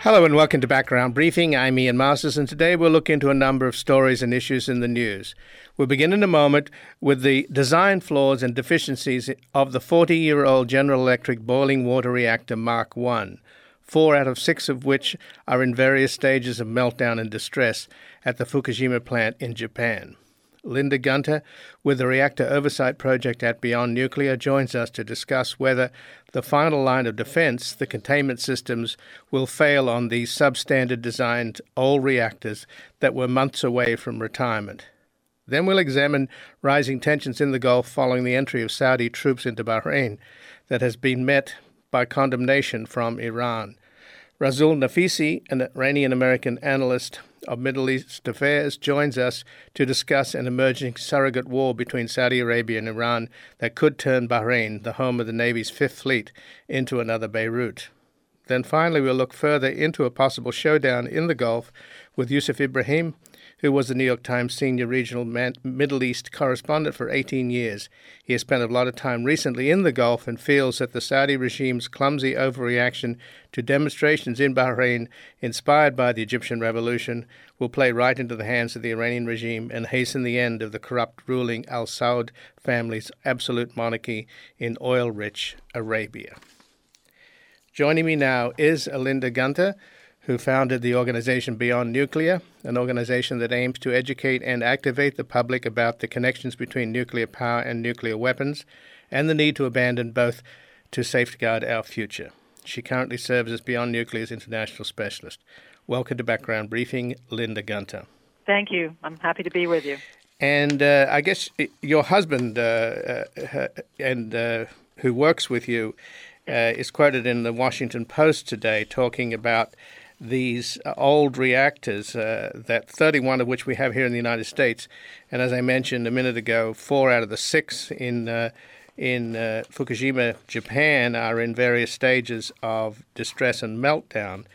Hello and welcome to Background Briefing. I'm Ian Masters, and today we'll look into a number of stories and issues in the news. We'll begin in a moment with the design flaws and deficiencies of the 40-year-old General Electric boiling water reactor Mark I, 4 out of 6 of which are in various stages of meltdown and distress at the Fukushima plant in Japan. Linda Gunter, with the Reactor Oversight Project at Beyond Nuclear, joins us to discuss whether the final line of defense, the containment systems, will fail on these substandard designed old reactors that were months away from retirement. Then we'll examine rising tensions in the Gulf following the entry of Saudi troops into Bahrain that has been met by condemnation from Iran. Rasul Nafisi, an Iranian-American analyst of Middle East affairs, joins us to discuss an emerging surrogate war between Saudi Arabia and Iran that could turn Bahrain, the home of the Navy's Fifth Fleet, into another Beirut. Then finally we'll look further into a possible showdown in the Gulf with Yusuf Ibrahim, who was the New York Times senior regional Middle East correspondent for 18 years. He has spent a lot of time recently in the Gulf and feels that the Saudi regime's clumsy overreaction to demonstrations in Bahrain, inspired by the Egyptian revolution, will play right into the hands of the Iranian regime and hasten the end of the corrupt ruling Al Saud family's absolute monarchy in oil-rich Arabia. Joining me now is Linda Gunter, who founded the organization Beyond Nuclear, an organization that aims to educate and activate the public about the connections between nuclear power and nuclear weapons and the need to abandon both to safeguard our future. She currently serves as Beyond Nuclear's international specialist. Welcome to Background Briefing, Linda Gunter. Thank you. I'm happy to be with you. And I guess your husband, who works with you, is quoted in the Washington Post today talking about these old reactors, that 31 of which we have here in the United States. And as I mentioned a minute ago, 4 out of the 6 in Fukushima, Japan, are in various stages of distress and meltdown.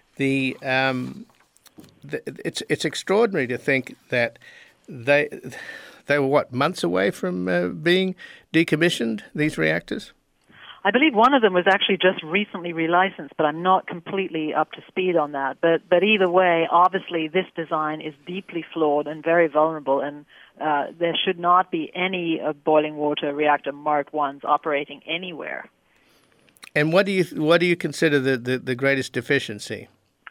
It's extraordinary to think that they were, months away from being decommissioned, these reactors? I believe one of them was actually just recently relicensed, but I'm not completely up to speed on that. But either way, obviously this design is deeply flawed and very vulnerable, and there should not be any boiling water reactor Mark I's operating anywhere. And what do you consider the greatest deficiency?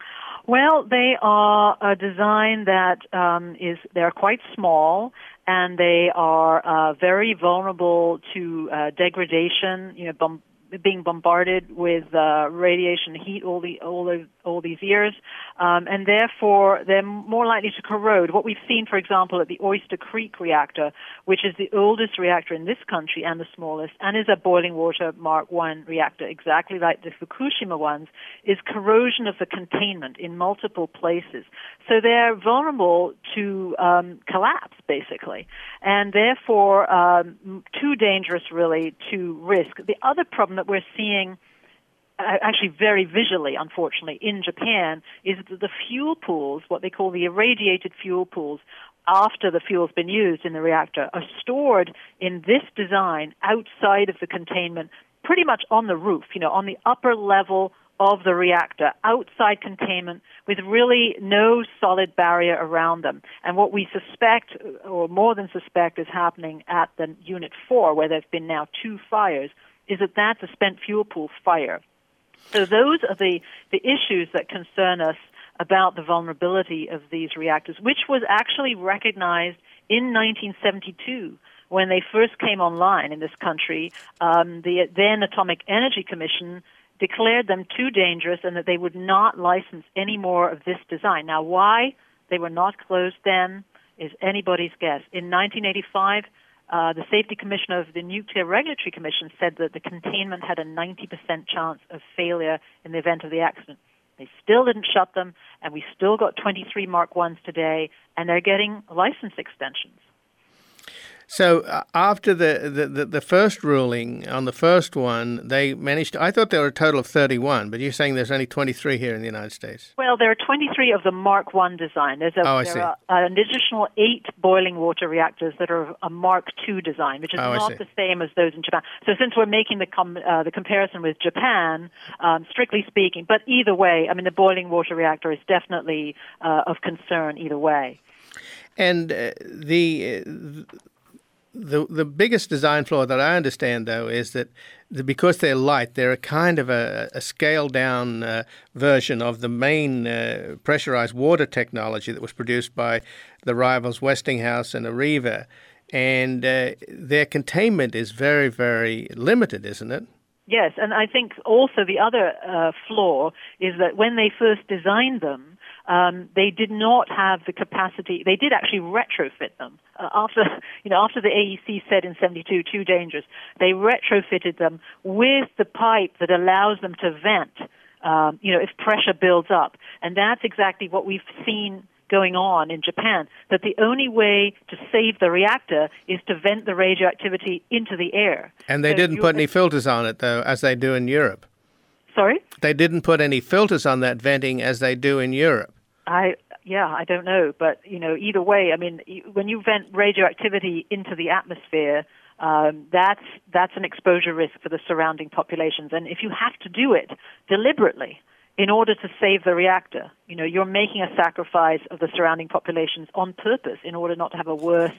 Well, they are a design that they're quite small, and they are very vulnerable to degradation, being bombarded with radiation heat all these years, and therefore they're more likely to corrode. What we've seen, for example, at the Oyster Creek reactor, which is the oldest reactor in this country and the smallest, and is a boiling water Mark I reactor, exactly like the Fukushima ones, is corrosion of the containment in multiple places. So they're vulnerable to collapse, basically, and therefore too dangerous, really, to risk. The other problem that we're seeing, actually very visually, unfortunately, in Japan, is that the fuel pools, what they call the irradiated fuel pools, after the fuel's been used in the reactor, are stored in this design outside of the containment, pretty much on the roof, on the upper level of the reactor, outside containment, with really no solid barrier around them. And what we suspect, or more than suspect, is happening at the Unit 4, where there's been now 2 fires, is that that's a spent fuel pool fire. So those are the issues that concern us about the vulnerability of these reactors, which was actually recognized in 1972 when they first came online in this country. The then Atomic Energy Commission declared them too dangerous and that they would not license any more of this design. Now, why they were not closed then is anybody's guess. In 1985, the Safety Commissioner of the Nuclear Regulatory Commission said that the containment had a 90% chance of failure in the event of the accident. They still didn't shut them, and we still got 23 Mark I's today, and they're getting license extensions. So after the first ruling on the first one, they managed to, I thought there were a total of 31, but you're saying there's only 23 here in the United States. Well, there are 23 of the Mark I design. There are an additional 8 boiling water reactors that are a Mark II design, which is not the same as those in Japan. So since we're making the comparison with Japan, strictly speaking, but either way, I mean, the boiling water reactor is definitely of concern either way. And the biggest design flaw that I understand, though, is that because they're light, they're a kind of a scaled-down version of the main pressurized water technology that was produced by the rivals Westinghouse and Areva. And their containment is very, very limited, isn't it? Yes, and I think also the other flaw is that when they first designed them, they did not have the capacity. They did actually retrofit them after the AEC said in '72 too dangerous. They retrofitted them with the pipe that allows them to vent. If pressure builds up, and that's exactly what we've seen going on in Japan. That the only way to save the reactor is to vent the radioactivity into the air. And they didn't put any filters on it, though, as they do in Europe. Sorry? They didn't put any filters on that venting as they do in Europe. I don't know, but either way, I mean, when you vent radioactivity into the atmosphere, that's an exposure risk for the surrounding populations. And if you have to do it deliberately in order to save the reactor, you're making a sacrifice of the surrounding populations on purpose in order not to have a worse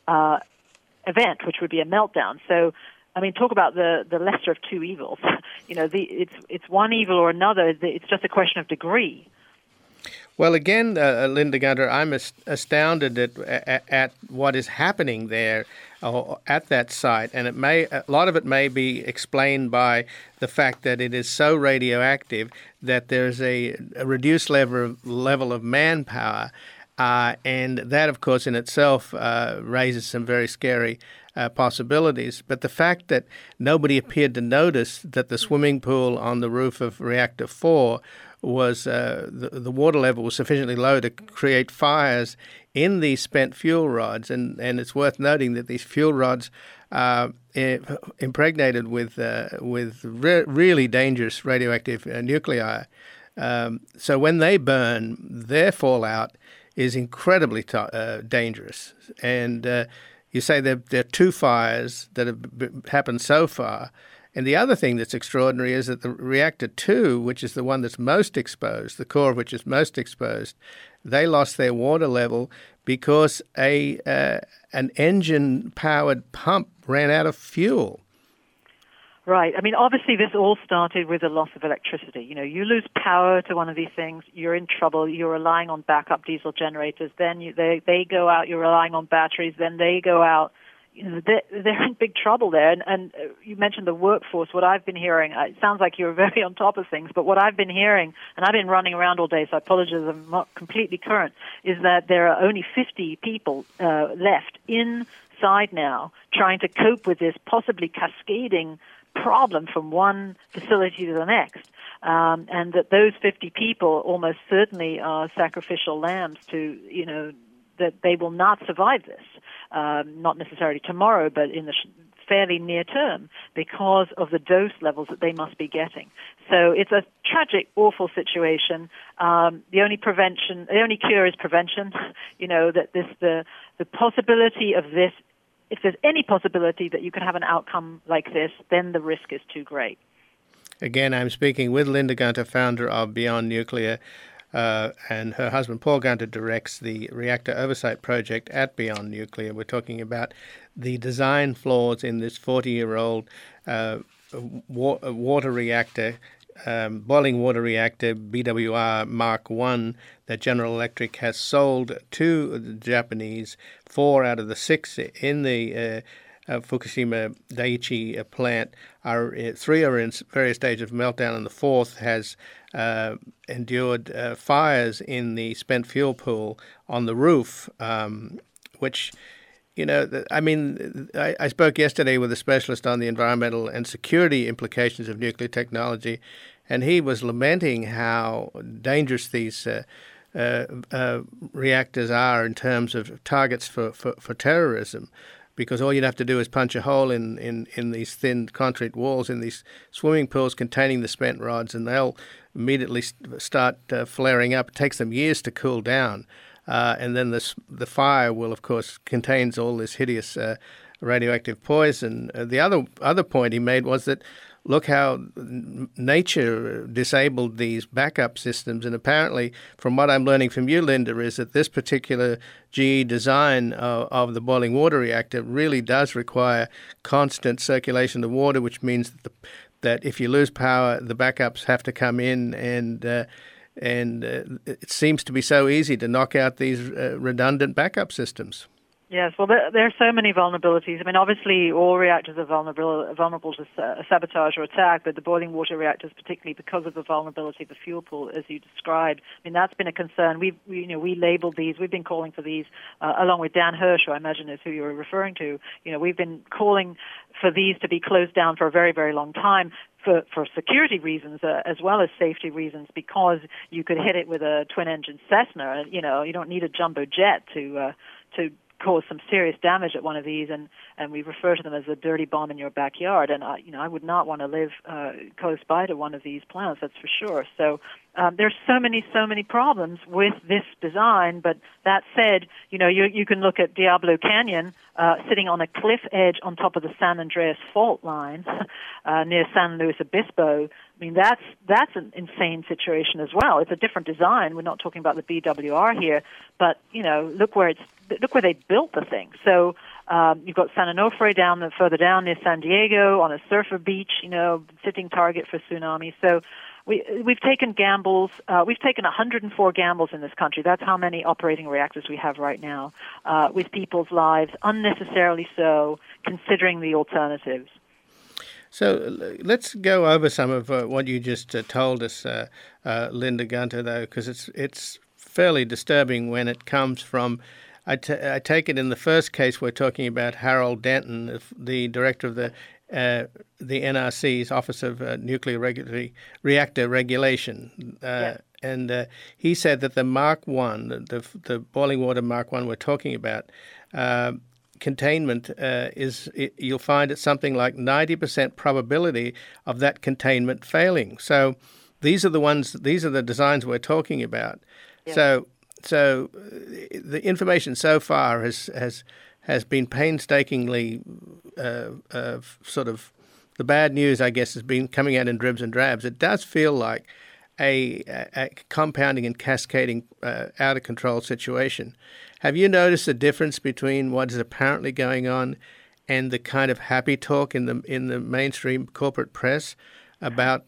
event, which would be a meltdown. So, I mean, talk about the lesser of two evils. It's one evil or another. It's just a question of degree. Well, again, Linda Gunter, I'm astounded at what is happening there at that site, and a lot of it may be explained by the fact that it is so radioactive that there's a reduced level of manpower, and that, of course, in itself raises some very scary possibilities. But the fact that nobody appeared to notice that the swimming pool on the roof of Reactor 4 was the water level was sufficiently low to create fires in these spent fuel rods, and it's worth noting that these fuel rods are impregnated with really dangerous radioactive nuclei. So when they burn, their fallout is incredibly dangerous. And you say there are 2 fires that have happened so far. And the other thing that's extraordinary is that the reactor 2, which is the one that's most exposed, the core of which is most exposed, they lost their water level because an engine-powered pump ran out of fuel. Right. I mean, obviously, this all started with the loss of electricity. You lose power to one of these things, you're in trouble. You're relying on backup diesel generators. Then they go out. You're relying on batteries. Then they go out. They're in big trouble there. And you mentioned the workforce. What I've been hearing, it sounds like you're very on top of things, but what I've been hearing, and I've been running around all day, so I apologize, I'm not completely current, is that there are only 50 people left inside now trying to cope with this possibly cascading problem from one facility to the next. And that those 50 people almost certainly are sacrificial lambs to, that they will not survive this. Not necessarily tomorrow, but in the fairly near term, because of the dose levels that they must be getting. So it's a tragic, awful situation. The only cure is prevention. That the possibility of this, if there's any possibility that you can have an outcome like this, then the risk is too great. Again, I'm speaking with Linda Gunter, founder of Beyond Nuclear. And her husband, Paul Gunter, directs the Reactor Oversight Project at Beyond Nuclear. We're talking about the design flaws in this 40-year-old water reactor, boiling water reactor, BWR Mark I, that General Electric has sold to the Japanese. 4 out of the 6 in the Fukushima Daiichi plant 3 are in various stages of meltdown, and the 4th has endured fires in the spent fuel pool on the roof, which, I spoke yesterday with a specialist on the environmental and security implications of nuclear technology, and he was lamenting how dangerous these reactors are in terms of targets for terrorism, because all you'd have to do is punch a hole in these thin concrete walls in these swimming pools containing the spent rods, and they'll immediately start flaring up. It takes them years to cool down. And then the fire will, of course, contains all this hideous radioactive poison. The other point he made was that look how nature disabled these backup systems. And apparently, from what I'm learning from you, Linda, is that this particular GE design of the boiling water reactor really does require constant circulation of water, which means that if you lose power, the backups have to come in, and it seems to be so easy to knock out these redundant backup systems. Yes, well, there are so many vulnerabilities. I mean, obviously, all reactors are vulnerable to sabotage or attack, but the boiling water reactors, particularly because of the vulnerability of the fuel pool, as you described, I mean, that's been a concern. We labeled these. We've been calling for these, along with Dan Hirsch, who I imagine is who you were referring to. We've been calling for these to be closed down for a very, very long time. For security reasons as well as safety reasons, because you could hit it with a twin-engine Cessna. You don't need a jumbo jet to cause some serious damage at one of these, and we refer to them as a dirty bomb in your backyard. And I would not want to live close by to one of these plants, that's for sure. So there's so many problems with this design. But that said, you can look at Diablo Canyon sitting on a cliff edge on top of the San Andreas fault line near San Luis Obispo. I mean, that's an insane situation as well. It's a different design. We're not talking about the BWR here, but look where they built the thing. So you've got San Onofre further down near San Diego on a surfer beach, sitting target for tsunami. So we've taken gambles. We've taken 104 gambles in this country. That's how many operating reactors we have right now, with people's lives, unnecessarily so, considering the alternatives. So let's go over some of what you just told us, Linda Gunter, though, because it's fairly disturbing when it comes from. I take it in the first case we're talking about Harold Denton, the director of the NRC's Office of Nuclear Reactor Regulation, Yes. And he said that the Mark I, the boiling water Mark I we're talking about, containment you'll find it's something like 90% probability of that containment failing. So these are the designs we're talking about. Yeah. So the information so far has been painstakingly sort of the bad news, I guess, has been coming out in dribs and drabs. It does feel like a compounding and cascading out of control situation. Have you noticed a difference between what is apparently going on and the kind of happy talk in the mainstream corporate press about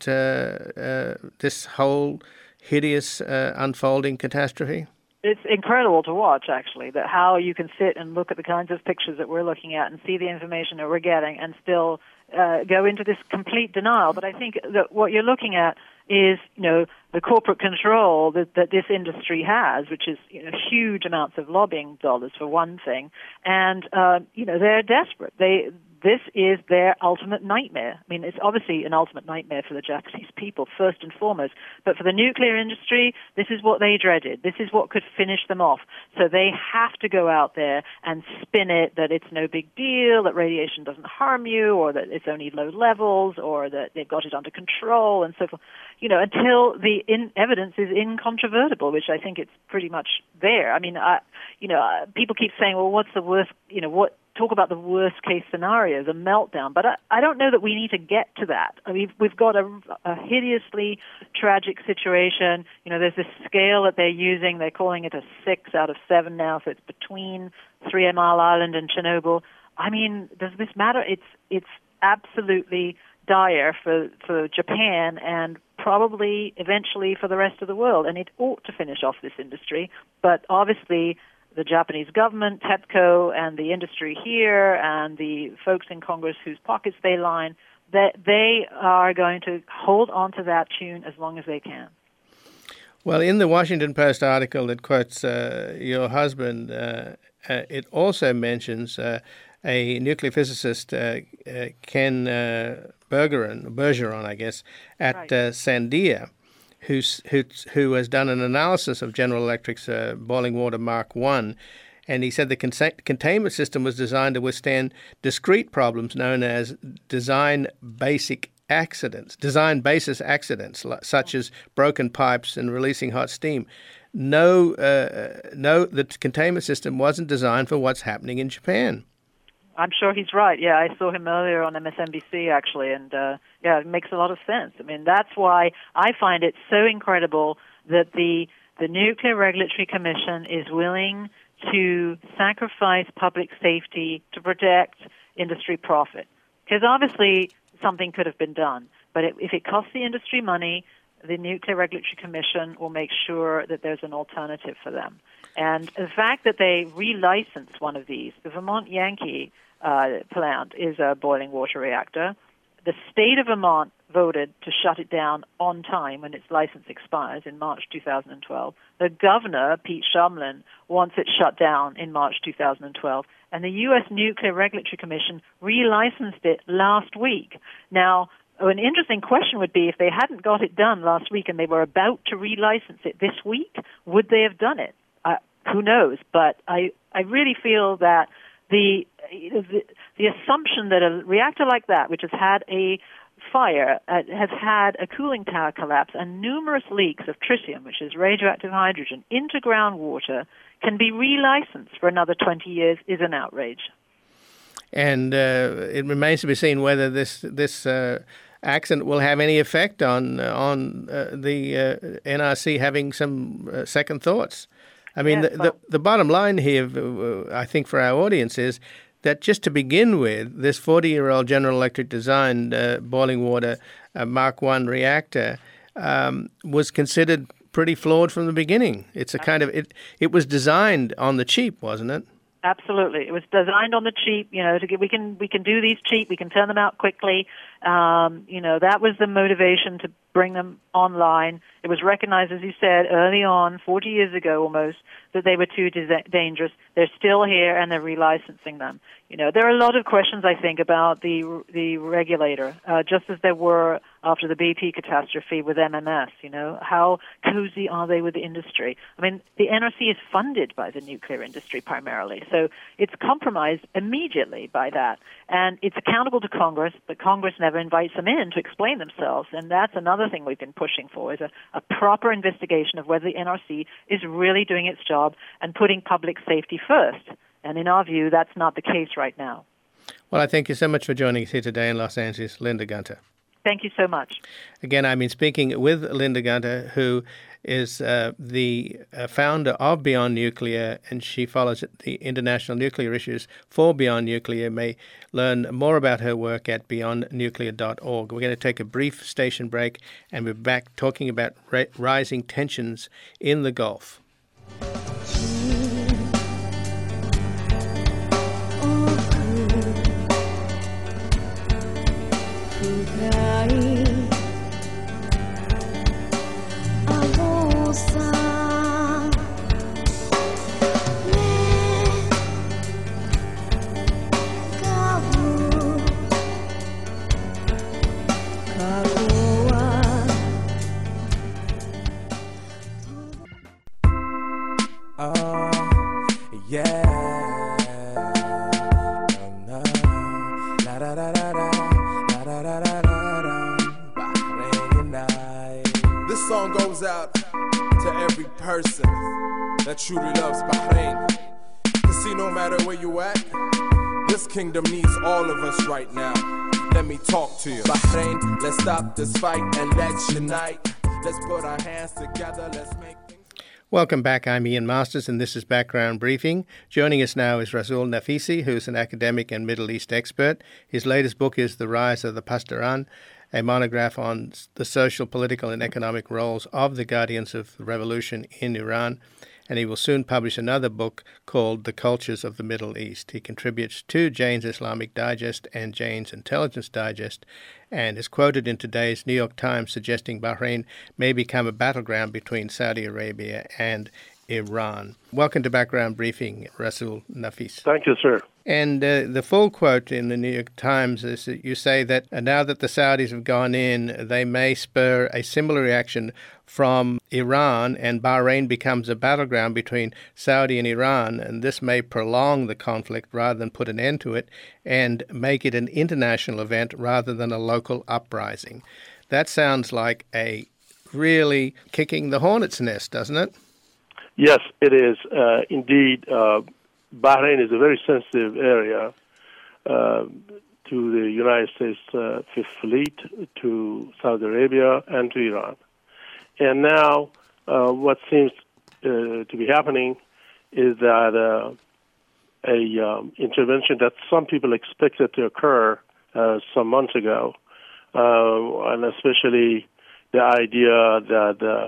this whole hideous unfolding catastrophe? It's incredible to watch, actually, that how you can sit and look at the kinds of pictures that we're looking at and see the information that we're getting and still go into this complete denial. But I think that what you're looking at is, the corporate control that this industry has, which is huge amounts of lobbying dollars for one thing, and they're desperate. This is their ultimate nightmare. I mean, it's obviously an ultimate nightmare for the Japanese people, first and foremost. But for the nuclear industry, this is what they dreaded. This is what could finish them off. So they have to go out there and spin it that it's no big deal, that radiation doesn't harm you, or that it's only low levels, or that they've got it under control, and so forth. Until the evidence is incontrovertible, which I think it's pretty much there. I mean, people keep saying, well, what's the worst, talk about the worst case scenario, the meltdown. But I don't know that we need to get to that. I mean, we've got a hideously tragic situation. There's this scale that they're using. They're calling it a 6 out of 7 now, so it's between 3 Mile Island and Chernobyl. I mean, does this matter? It's absolutely dire for Japan and probably eventually for the rest of the world. And it ought to finish off this industry. But obviously, the Japanese government, TEPCO, and the industry here, and the folks in Congress whose pockets they line, that they are going to hold on to that tune as long as they can. Well, in the Washington Post article that quotes your husband, it also mentions a nuclear physicist, Ken Bergeron, I guess, at Right. Sandia, who has done an analysis of General Electric's boiling water Mark I, And he said the containment system was designed to withstand discrete problems known as design basis accidents, such as broken pipes and releasing hot steam. No, the containment system wasn't designed for what's happening in Japan. I'm sure he's right. Yeah, I saw him earlier on MSNBC, actually, and yeah, it makes a lot of sense. I mean, that's why I find it so incredible that the Nuclear Regulatory Commission is willing to sacrifice public safety to protect industry profit. Because obviously something could have been done, but if it costs the industry money, the Nuclear Regulatory Commission will make sure that there's an alternative for them. And the fact that they relicensed one of these, the Vermont Yankee plant is a boiling water reactor. The state of Vermont voted to shut it down on time when its license expires in March 2012. The governor, Pete Shumlin, wants it shut down in March 2012. And the U.S. Nuclear Regulatory Commission relicensed it last week. Now, an interesting question would be if they hadn't got it done last week and they were about to relicense it this week, would they have done it? Who knows? But I really feel that the assumption that a reactor like that, which has had a fire, has had a cooling tower collapse and numerous leaks of tritium, which is radioactive hydrogen, into groundwater, can be relicensed for another 20 years is an outrage. And it remains to be seen whether this accident will have any effect on the NRC having some second thoughts. I mean, the bottom line here, I think, for our audience is that just to begin with, this 40-year-old General Electric designed boiling water Mark I reactor was considered pretty flawed from the beginning. It's a kind of it was designed on the cheap, wasn't it? Absolutely, it was designed on the cheap. You know, we can do these cheap. We can turn them out quickly. That was the motivation to bring them online. It was recognized, as you said, early on, 40 years ago almost, that they were too dangerous. They're still here, and they're relicensing them. You know, there are a lot of questions, I think, about the regulator, just as there were after the BP catastrophe with MMS. You know, how cozy are they with the industry? I mean, the NRC is funded by the nuclear industry primarily, so it's compromised immediately by that. And it's accountable to Congress, but Congress never invites them in to explain themselves. And that's another thing we've been pushing for, is a proper investigation of whether the NRC is really doing its job and putting public safety first. And in our view, that's not the case right now. Well, I thank you so much for joining us here today in Los Angeles, Linda Gunter. Thank you so much. Again, I've been speaking with Linda Gunter, who is the founder of Beyond Nuclear, and she follows the international nuclear issues for Beyond Nuclear. You may learn more about her work at beyondnuclear.org. We're going to take a brief station break, and we're back talking about rising tensions in the Gulf. This song goes out to every person that truly loves Bahrain. Cause see, no matter where you at, this kingdom needs all of us right now. Let me talk to you. Bahrain, let's stop this fight and let's unite. Let's put our hands together, let's make things. Welcome back. I'm Ian Masters, and this is Background Briefing. Joining us now is Rasool Nafisi, who's an academic and Middle East expert. His latest book is The Rise of the Pasdaran, a monograph on the social, political, and economic roles of the guardians of the revolution in Iran. And he will soon publish another book called The Cultures of the Middle East. He contributes to Jane's Islamic Digest and Jane's Intelligence Digest, and is quoted in today's New York Times suggesting Bahrain may become a battleground between Saudi Arabia and Iran. Welcome to Background Briefing, Rasul Nafis. Thank you, sir. And the full quote in the New York Times is that you say that now that the Saudis have gone in, they may spur a similar reaction from Iran, and Bahrain becomes a battleground between Saudi and Iran, and this may prolong the conflict rather than put an end to it, and make it an international event rather than a local uprising. That sounds like a really kicking the hornet's nest, doesn't it? Yes, it is. Indeed, Bahrain is a very sensitive area to the United States Fifth Fleet, to Saudi Arabia, and to Iran. And now what seems to be happening is that intervention that some people expected to occur some months ago, and especially the idea that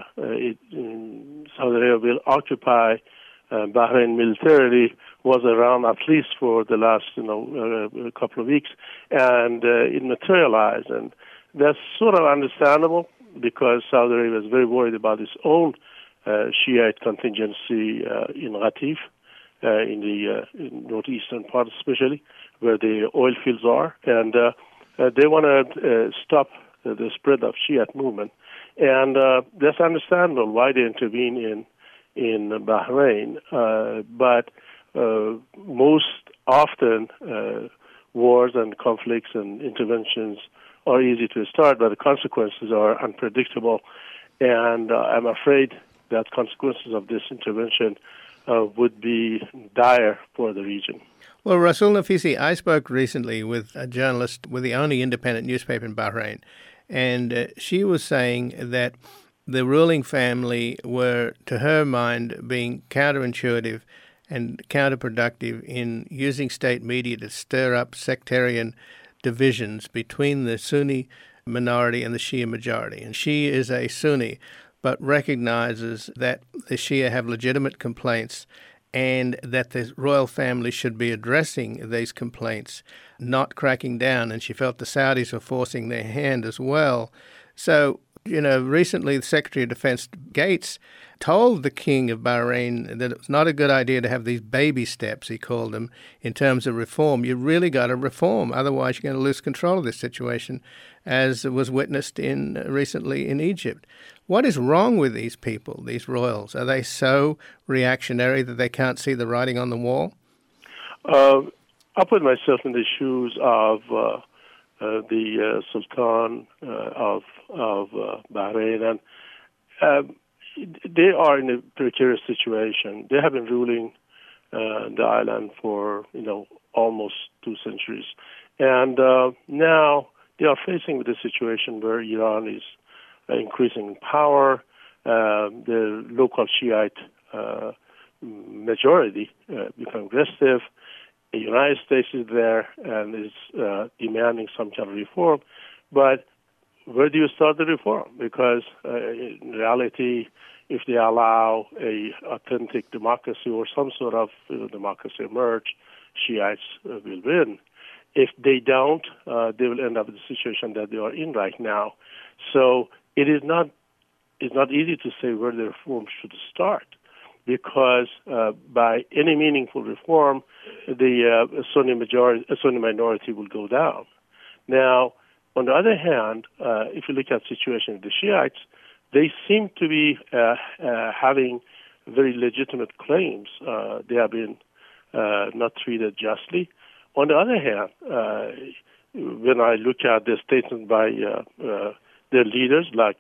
Saudi Arabia will occupy Bahrain militarily was around at least for the last a couple of weeks, and it materialized, and that's sort of understandable because Saudi Arabia is very worried about its own Shiite contingency in Ghatif, in the northeastern part especially, where the oil fields are, and they want to stop the spread of Shiite movement, and that's understandable why they intervene in Bahrain. But most often, wars and conflicts and interventions are easy to start, but the consequences are unpredictable, and I'm afraid that consequences of this intervention would be dire for the region. Well, Rasul Nafisi, I spoke recently with a journalist with the only independent newspaper in Bahrain, and she was saying that the ruling family were, to her mind, being counterintuitive and counterproductive in using state media to stir up sectarian divisions between the Sunni minority and the Shia majority. And she is a Sunni, but recognizes that the Shia have legitimate complaints and that the royal family should be addressing these complaints, not cracking down. And she felt the Saudis were forcing their hand as well. So, recently the Secretary of Defense Gates told the King of Bahrain that it was not a good idea to have these baby steps, he called them, in terms of reform. You really got to reform, otherwise you're going to lose control of this situation, as was witnessed recently in Egypt. What is wrong with these people, these royals? Are they so reactionary that they can't see the writing on the wall? I put myself in the shoes of the Sultan of Bahrain, and they are in a precarious situation. They have been ruling the island for almost 2 centuries, and now they are facing with a situation where Iran is increasing in power. The local Shiite majority become aggressive. The United States is there and is demanding some kind of reform, but where do you start the reform? Because in reality, if they allow a authentic democracy or some sort of democracy emerge, Shiites will win. If they don't, they will end up in the situation that they are in right now. So it's not easy to say where the reform should start, because by any meaningful reform, the Sunni minority will go down. Now, on the other hand, if you look at the situation of the Shiites, they seem to be having very legitimate claims. They have been not treated justly. On the other hand, when I look at the statement by their leaders, like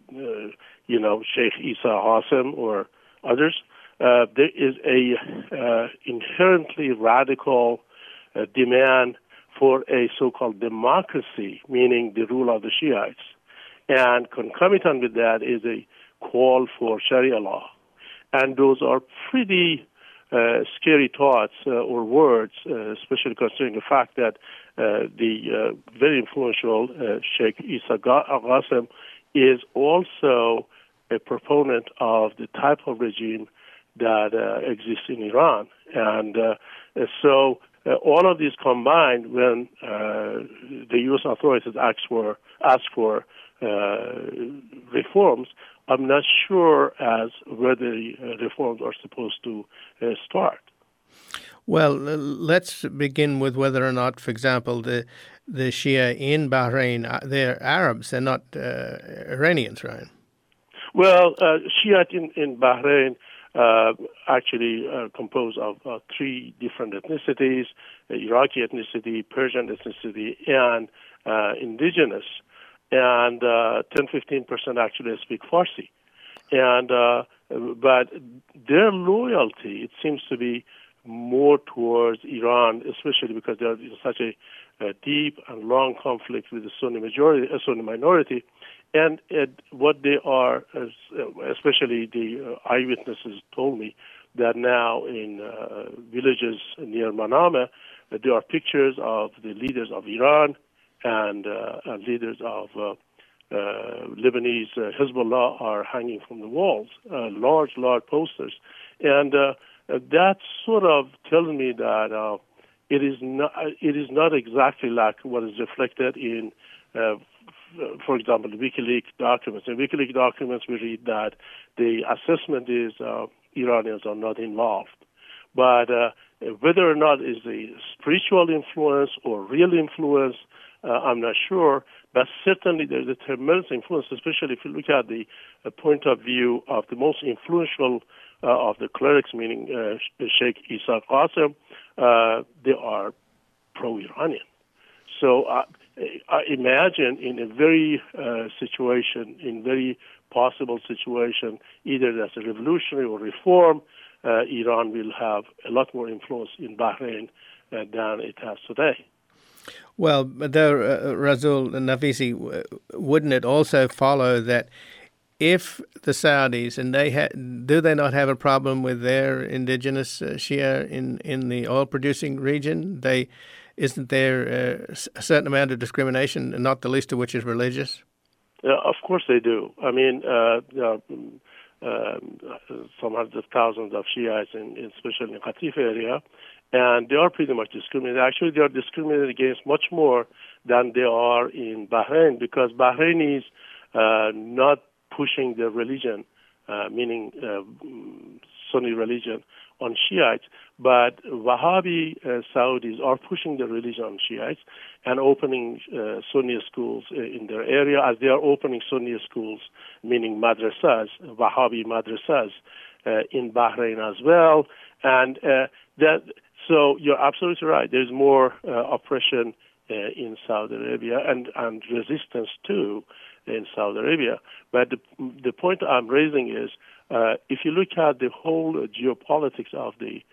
Sheikh Isa Hasem or others, there is a inherently radical demand for a so-called democracy, meaning the rule of the Shiites. And concomitant with that is a call for Sharia law. And those are pretty scary thoughts or words, especially considering the fact that the very influential Sheikh Isa Hasem is also a proponent of the type of regime that exists in Iran. And so all of these combined, when the U.S. authorities ask for reforms, I'm not sure as where the reforms are supposed to start. Well, let's begin with whether or not, for example, the Shia in Bahrain, they're Arabs, they're not Iranians, right? Well, Shiite in Bahrain actually composed of three different ethnicities: Iraqi ethnicity, Persian ethnicity, and indigenous. And 10-15% actually speak Farsi. And but their loyalty, it seems to be more towards Iran, especially because they're in such a deep and long conflict with the Sunni minority. And what they are, especially the eyewitnesses told me, that now in villages near Manama, there are pictures of the leaders of Iran and leaders of Lebanese Hezbollah are hanging from the walls, large posters. And that sort of tells me that it is not exactly like what is reflected in, for example, the WikiLeaks documents. In WikiLeaks documents, we read that the assessment is Iranians are not involved. But whether or not is a spiritual influence or real influence, I'm not sure. But certainly there's a tremendous influence, especially if you look at the point of view of the most influential of the clerics, meaning Sheikh Isa Qasim. They are pro-Iranian. So I imagine in a very very possible situation, either that's a revolutionary or reform, Iran will have a lot more influence in Bahrain than it has today. Well, though, Rasul Nafisi, wouldn't it also follow that if the Saudis, and do they not have a problem with their indigenous Shia in the oil-producing region? Isn't there a certain amount of discrimination, and not the least of which is religious? Of course they do. I mean, some hundreds of thousands of Shiites, especially in the Qatif area, and they are pretty much discriminated. Actually, they are discriminated against much more than they are in Bahrain, because Bahrainis not pushing their religion, meaning Sunni religion, on Shiites, but Wahhabi Saudis are pushing their religion on Shiites and opening Sunni schools in their area, as they are opening Sunni schools, meaning madrasas, Wahhabi madrasas, in Bahrain as well. And so you're absolutely right. There's more oppression in Saudi Arabia and resistance too in Saudi Arabia. But the point I'm raising is, if you look at the whole geopolitics of the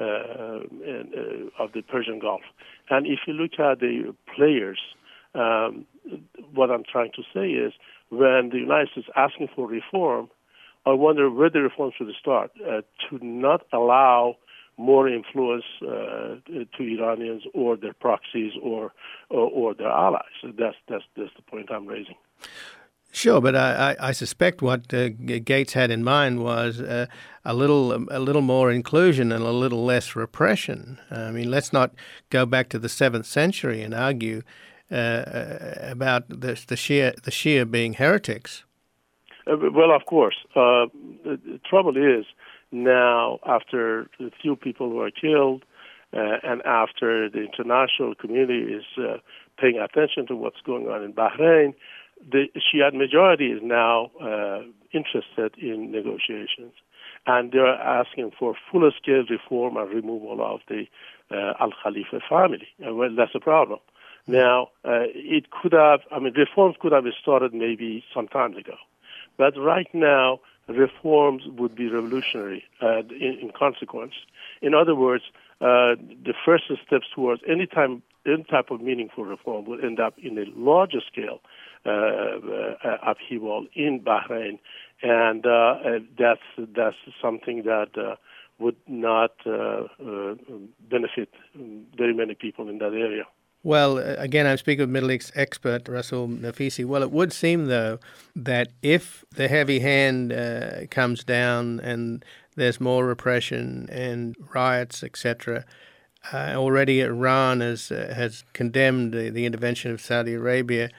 Persian Gulf, and if you look at the players, what I'm trying to say is, when the United States is asking for reform, I wonder where the reforms should start, to not allow more influence to Iranians or their proxies or their allies. That's the point I'm raising. Sure, but I suspect what Gates had in mind was a little more inclusion and a little less repression. I mean, let's not go back to the 7th century and argue about the Shia being heretics. Well, of course. The trouble is, now, after a few people were killed, and after the international community is paying attention to what's going on in Bahrain, the Shiite majority is now interested in negotiations, and they're asking for full-scale reform and removal of the Al-Khalifa family. Well, that's a problem. Now, reforms could have started maybe some time ago, but right now, reforms would be revolutionary in consequence. In other words, the first steps towards any type of meaningful reform would end up in a larger scale upheaval in Bahrain, and that's something that would not benefit very many people in that area. Well, again, I'm speaking with Middle East expert Rasul Nafisi. Well, it would seem, though, that if the heavy hand comes down and there's more repression and riots, etc., already Iran has condemned the intervention of Saudi Arabia.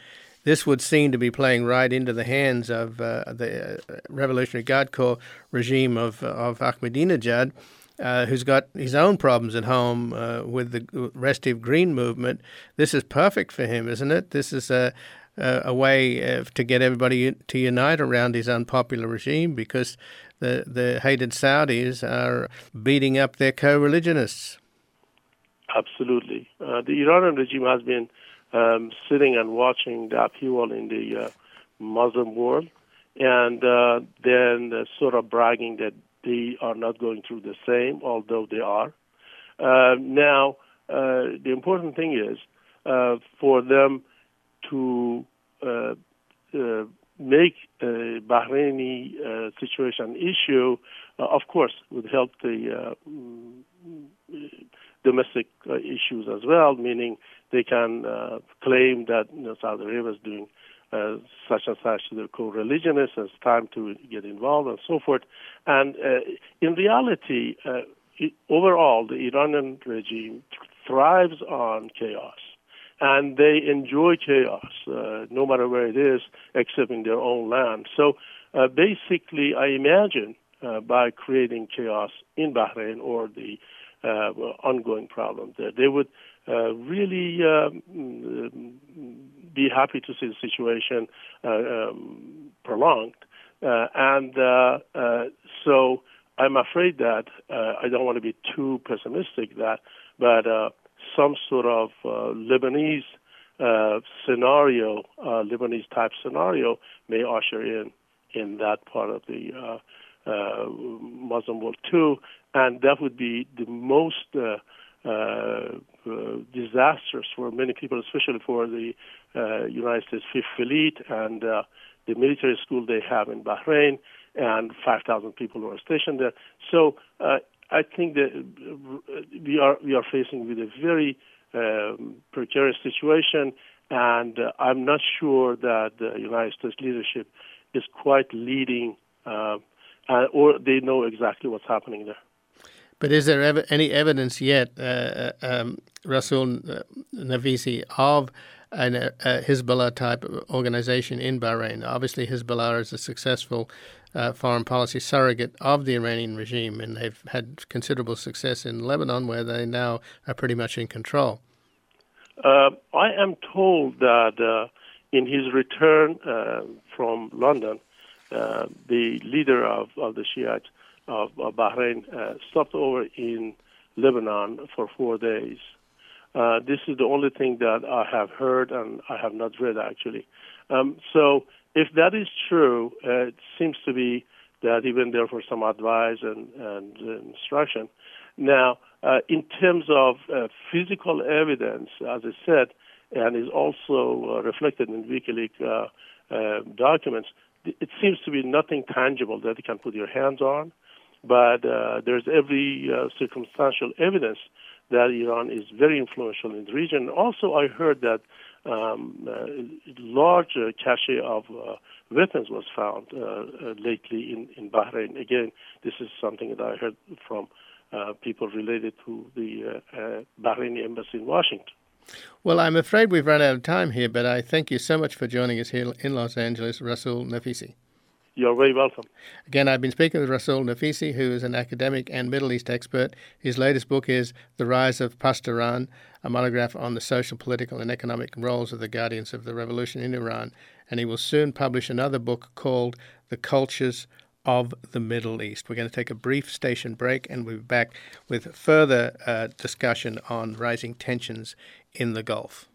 this would seem to be playing right into the hands of the Revolutionary Guard Corps regime of Ahmadinejad, who's got his own problems at home with the restive green movement. This is perfect for him, isn't it? This is a way to get everybody to unite around his unpopular regime, because the hated Saudis are beating up their co-religionists. Absolutely. The Iranian regime has been sitting and watching the upheaval in the Muslim world, and then sort of bragging that they are not going through the same, although they are. Now, the important thing is for them to make a Bahraini situation issue, of course, would help the domestic issues as well, meaning they can claim that Saudi Arabia is doing such and such to their co-religionists, it's time to get involved and so forth. And in reality, overall, the Iranian regime thrives on chaos. And they enjoy chaos, no matter where it is, except in their own land. So basically, I imagine by creating chaos in Bahrain or the ongoing problem there, they would really be happy to see the situation prolonged. So I'm afraid that I don't want to be too pessimistic but some sort of Lebanese scenario, Lebanese type scenario, may usher in that part of the Muslim world too, and that would be the most disastrous for many people, especially for the United States Fifth Fleet and the military school they have in Bahrain, and 5,000 people who are stationed there. So I think that we are facing with a very precarious situation, and I'm not sure that the United States leadership is quite leading, or they know exactly what's happening there. But is there any evidence yet, Rasul Nafisi, of a Hezbollah-type organization in Bahrain? Obviously, Hezbollah is a successful foreign policy surrogate of the Iranian regime, and they've had considerable success in Lebanon, where they now are pretty much in control. I am told that in his return from London, the leader of the Shiites of Bahrain stopped over in Lebanon for 4 days. This is the only thing that I have heard, and I have not read, actually. So if that is true, it seems to be that he went there for some advice and instruction. Now, in terms of physical evidence, as I said, and is also reflected in WikiLeaks documents, it seems to be nothing tangible that you can put your hands on, but there's every circumstantial evidence that Iran is very influential in the region. Also, I heard that large cache of weapons was found lately in Bahrain. Again, this is something that I heard from people related to the Bahraini embassy in Washington. Well, I'm afraid we've run out of time here, but I thank you so much for joining us here in Los Angeles, Rasul Nafisi. You're very welcome. Again, I've been speaking with Rasul Nafisi, who is an academic and Middle East expert. His latest book is The Rise of Pasdaran, a monograph on the social, political, and economic roles of the guardians of the revolution in Iran. And he will soon publish another book called The Cultures of the Middle East. We're going to take a brief station break, and we'll be back with further discussion on rising tensions in the Gulf.